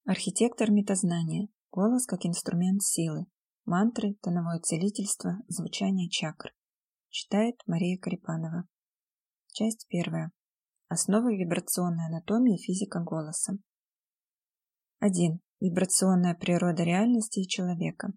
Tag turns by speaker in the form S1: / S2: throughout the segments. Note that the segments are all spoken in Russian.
S1: Архитектор метазнания. Голос как инструмент силы. Мантры, тоновое целительство, звучание чакр. Читает Мария Корепанова. Часть 1. Основы вибрационной анатомии и физика голоса. 1. Вибрационная природа реальности и человека.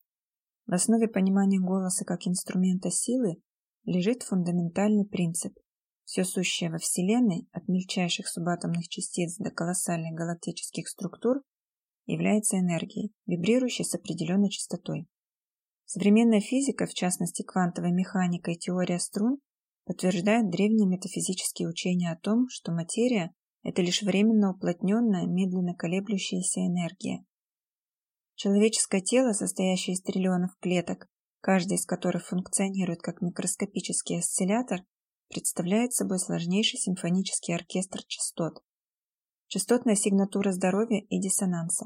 S1: В основе понимания голоса как инструмента силы лежит фундаментальный принцип. Все сущее во Вселенной, от мельчайших субатомных частиц до колоссальных галактических структур, является энергией, вибрирующей с определенной частотой. Современная физика, в частности квантовая механика и теория струн, подтверждают древние метафизические учения о том, что материя – это лишь временно уплотненная, медленно колеблющаяся энергия. Человеческое тело, состоящее из триллионов клеток, каждая из которых функционирует как микроскопический осциллятор, представляет собой сложнейший симфонический оркестр частот. Частотная сигнатура здоровья и диссонанса.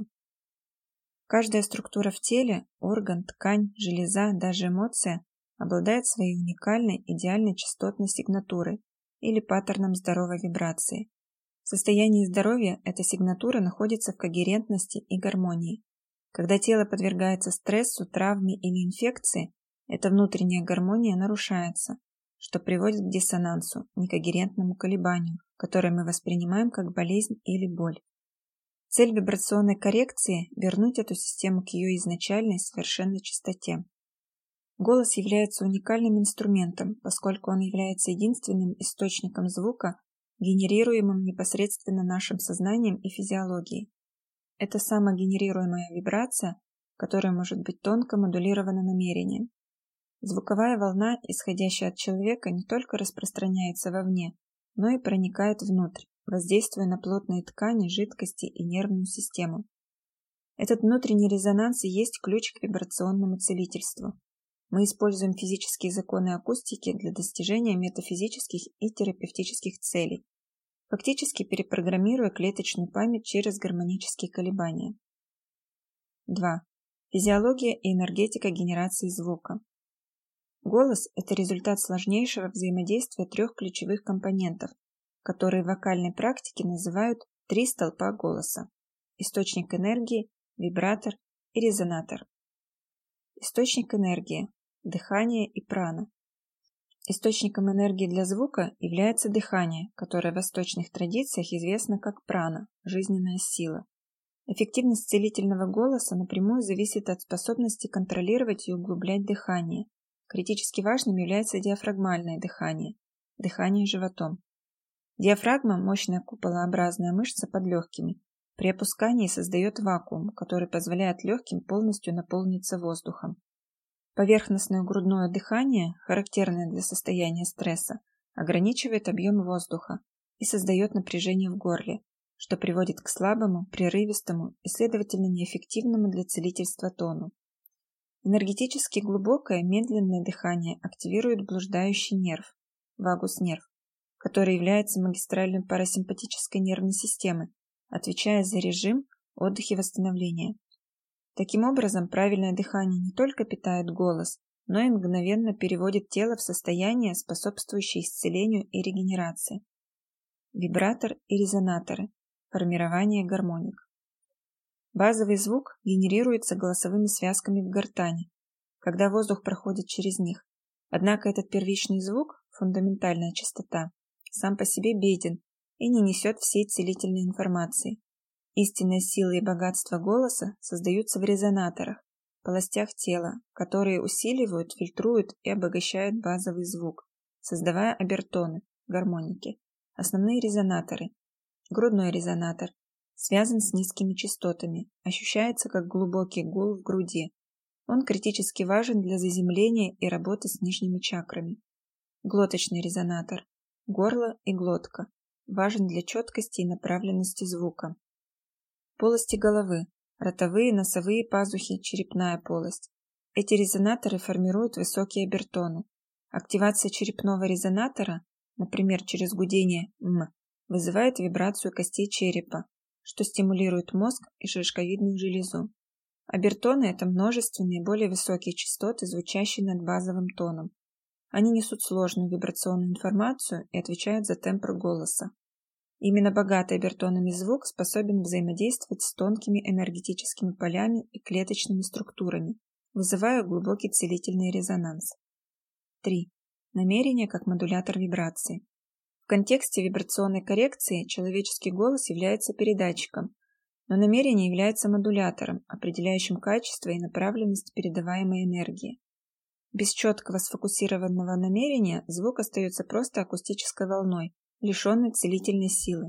S1: Каждая структура в теле, орган, ткань, железа, даже эмоция обладает своей уникальной идеальной частотной сигнатурой или паттерном здоровой вибрации. В состоянии здоровья эта сигнатура находится в когерентности и гармонии. Когда тело подвергается стрессу, травме или инфекции, эта внутренняя гармония нарушается, что приводит к диссонансу, некогерентному колебанию, которое мы воспринимаем как болезнь или боль. Цель вибрационной коррекции – вернуть эту систему к ее изначальной совершенной чистоте. Голос является уникальным инструментом, поскольку он является единственным источником звука, генерируемым непосредственно нашим сознанием и физиологией. Это самогенерируемая вибрация, которая может быть тонко модулирована намерением. Звуковая волна, исходящая от человека, не только распространяется вовне, но и проникает внутрь, воздействуя на плотные ткани, жидкости и нервную систему. Этот внутренний резонанс и есть ключ к вибрационному целительству. Мы используем физические законы акустики для достижения метафизических и терапевтических целей, фактически перепрограммируя клеточную память через гармонические колебания. 2. Физиология и энергетика генерации звука. Голос – это результат сложнейшего взаимодействия трех ключевых компонентов, которые в вокальной практике называют три столпа голоса – источник энергии, вибратор и резонатор. Источник энергии – дыхание и прана. Источником энергии для звука является дыхание, которое в восточных традициях известно как прана – жизненная сила. Эффективность целительного голоса напрямую зависит от способности контролировать и углублять дыхание. Критически важным является диафрагмальное дыхание – дыхание животом. Диафрагма – мощная куполообразная мышца под легкими. При опускании создает вакуум, который позволяет легким полностью наполниться воздухом. Поверхностное грудное дыхание, характерное для состояния стресса, ограничивает объем воздуха и создает напряжение в горле, что приводит к слабому, прерывистому и, следовательно, неэффективному для целительства тону. Энергетически глубокое, медленное дыхание активирует блуждающий нерв, вагус-нерв, который является магистралью парасимпатической нервной системы, отвечая за режим, отдых и восстановление. Таким образом, правильное дыхание не только питает голос, но и мгновенно переводит тело в состояние, способствующее исцелению и регенерации. Вибратор и резонаторы. Формирование гармоник. Базовый звук генерируется голосовыми связками в гортани, когда воздух проходит через них. Однако этот первичный звук, фундаментальная частота, сам по себе беден и не несет всей целительной информации. Истинная сила и богатство голоса создаются в резонаторах, полостях тела, которые усиливают, фильтруют и обогащают базовый звук, создавая обертоны, гармоники. Основные резонаторы. Грудной резонатор связан с низкими частотами, ощущается как глубокий гул в груди. Он критически важен для заземления и работы с нижними чакрами. Глоточный резонатор. Горло и глотка. Важен для четкости и направленности звука. Полости головы. Ротовые, носовые пазухи, черепная полость. Эти резонаторы формируют высокие обертоны. Активация черепного резонатора, например, через гудение «м», вызывает вибрацию костей черепа, что стимулирует мозг и шишковидную железу. Обертоны – это множественные, более высокие частоты, звучащие над базовым тоном. Они несут сложную вибрационную информацию и отвечают за тембр голоса. Именно богатый обертонами звук способен взаимодействовать с тонкими энергетическими полями и клеточными структурами, вызывая глубокий целительный резонанс. 3. Намерение как модулятор вибрации. В контексте вибрационной коррекции человеческий голос является передатчиком, но намерение является модулятором, определяющим качество и направленность передаваемой энергии. Без четкого сфокусированного намерения звук остается просто акустической волной, лишенной целительной силы.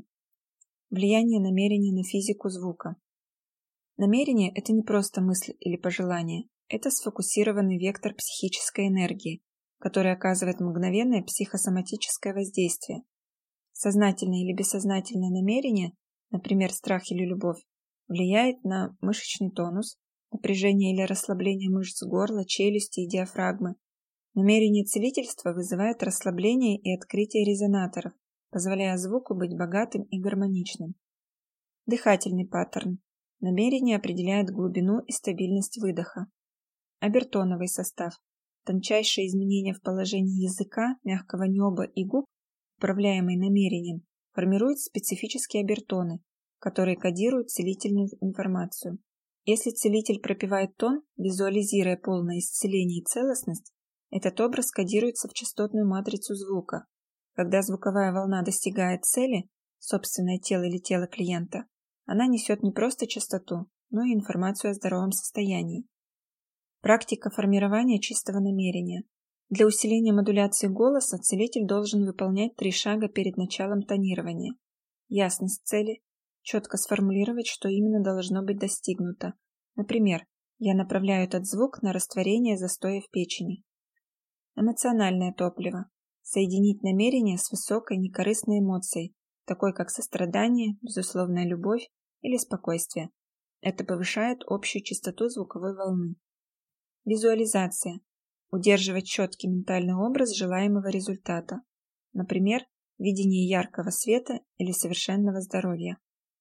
S1: Влияние намерения на физику звука. Намерение – это не просто мысль или пожелание, это сфокусированный вектор психической энергии, который оказывает мгновенное психосоматическое воздействие. Сознательное или бессознательное намерение, например, страх или любовь, влияет на мышечный тонус, напряжение или расслабление мышц горла, челюсти и диафрагмы. Намерение целительства вызывает расслабление и открытие резонаторов, позволяя звуку быть богатым и гармоничным. Дыхательный паттерн. Намерение определяет глубину и стабильность выдоха. Обертоновый состав. Тончайшие изменения в положении языка, мягкого неба и губ, управляемые намерением, формируют специфические обертоны, которые кодируют целительную информацию. Если целитель пропевает тон, визуализируя полное исцеление и целостность, этот образ кодируется в частотную матрицу звука. Когда звуковая волна достигает цели, собственное тело или тело клиента, она несет не просто частоту, но и информацию о здоровом состоянии. Практика формирования чистого намерения. Для усиления модуляции голоса целитель должен выполнять 3 шага перед началом тонирования. Ясность цели, четко сформулировать, что именно должно быть достигнуто. Например, я направляю этот звук на растворение застоя в печени. Эмоциональное топливо. Соединить намерение с высокой некорыстной эмоцией, такой как сострадание, безусловная любовь или спокойствие. Это повышает общую частоту звуковой волны. Визуализация. Удерживать четкий ментальный образ желаемого результата. Например, видение яркого света или совершенного здоровья.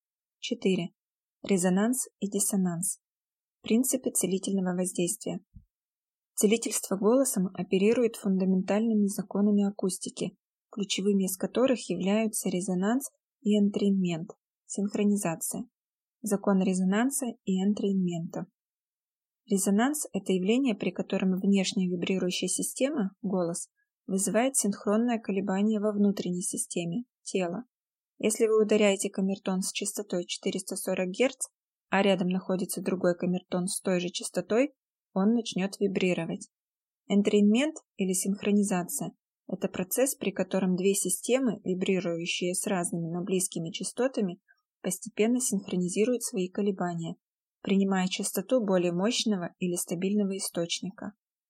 S1: 4. Резонанс и диссонанс. Принципы целительного воздействия. Целительство голосом оперирует фундаментальными законами акустики, ключевыми из которых являются резонанс и энтреинмент, синхронизация. Закон резонанса и энтреинмента. Резонанс – это явление, при котором внешняя вибрирующая система, голос, вызывает синхронное колебание во внутренней системе, тело. Если вы ударяете камертон с частотой 440 Гц, а рядом находится другой камертон с той же частотой, он начнет вибрировать. Энтреинмент или синхронизация – это процесс, при котором две системы, вибрирующие с разными, но близкими частотами, постепенно синхронизируют свои колебания, принимая частоту более мощного или стабильного источника.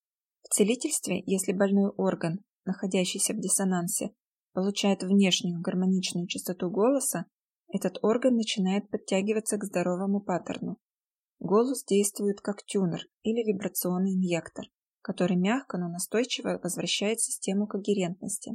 S1: В целительстве, если больной орган, находящийся в диссонансе, получает внешнюю гармоничную частоту голоса, этот орган начинает подтягиваться к здоровому паттерну. Голос действует как тюнер или вибрационный инъектор, который мягко, но настойчиво возвращает систему когерентности.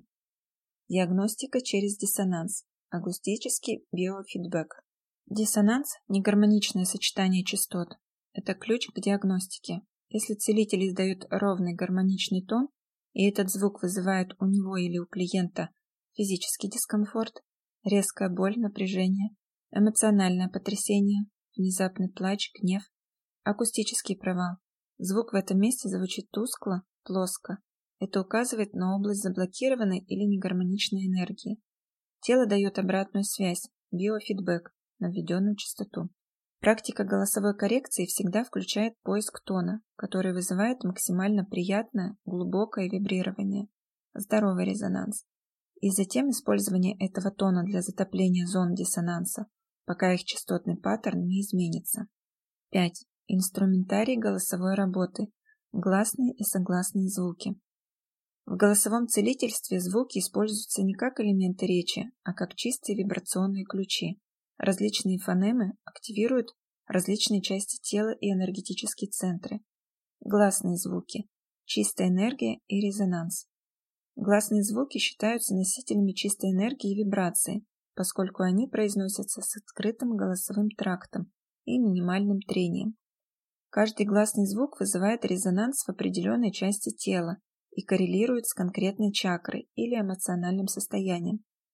S1: Диагностика через диссонанс. Акустический биофидбэк. Диссонанс – негармоничное сочетание частот. Это ключ к диагностике. Если целитель издает ровный гармоничный тон, и этот звук вызывает у него или у клиента физический дискомфорт, резкая боль, напряжение, эмоциональное потрясение, внезапный плач, гнев, акустический провал. Звук в этом месте звучит тускло, плоско. Это указывает на область заблокированной или негармоничной энергии. Тело дает обратную связь, биофидбэк, на введенную частоту. Практика голосовой коррекции всегда включает поиск тона, который вызывает максимально приятное, глубокое вибрирование, здоровый резонанс, и затем использование этого тона для затопления зон диссонанса, пока их частотный паттерн не изменится. 5. Инструментарий голосовой работы. Гласные и согласные звуки. В голосовом целительстве звуки используются не как элементы речи, а как чистые вибрационные ключи. Различные фонемы активируют различные части тела и энергетические центры. Гласные звуки. Чистая энергия и резонанс. Гласные звуки считаются носителями чистой энергии и вибрации, поскольку они произносятся с открытым голосовым трактом и минимальным трением. Каждый гласный звук вызывает резонанс в определенной части тела и коррелирует с конкретной чакрой или эмоциональным состоянием.